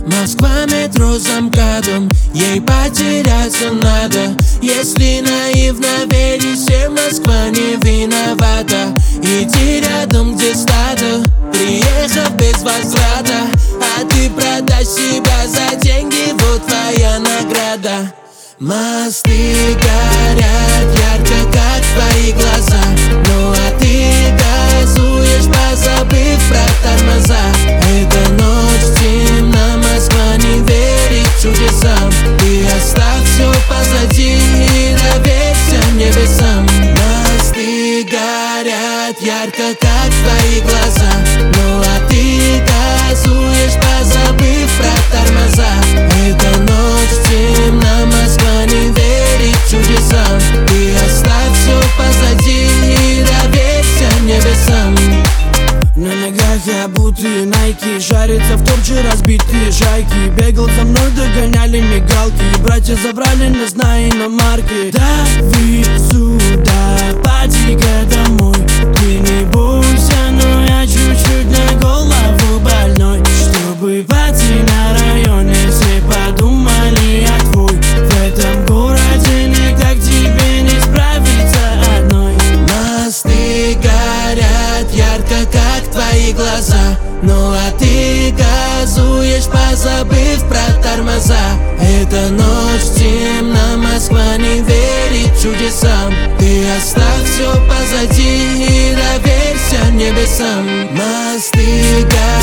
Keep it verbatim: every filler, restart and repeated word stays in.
Москва, метро за МКАДом, ей потеряться надо. Если наивно веришь, все Москва не виновата. Иди рядом, где стадо, приехав без возврата. А ты продашь себя за деньги, вот твоя награда. Мосты горят ярко, как твои глаза. Ну а ты газуешь, позабыв про тормоза. Эта ночь темна, Москва не верит чудесам. Ты оставь все позади и доверься небесам. Мосты горят ярко, как твои глаза. Ну а ты газуешь, позабыв про тормоза. Эта ночь темна, Москва не верит чудесам. Ты оставь все позади и доверься небесам. На ногах обутые найки, жарятся в топче разбитые жайки. Бегал за мной, догоняли мигалки, братья забрали нас на иномарке. Дави сюда, поди-ка домой. Ты не бойся, но я чуть-чуть на голову больной. Чтобы пойти на районе, все подумали о твой. В этом городе никак тебе не справиться одной. Мосты горят ярко, как твои глаза. Ну а ты газуешь, позабыв про тормоза. Эта ночь темна, Москва не верит чудесам. Ты оставь все позади и доверься небесам. Мосты горят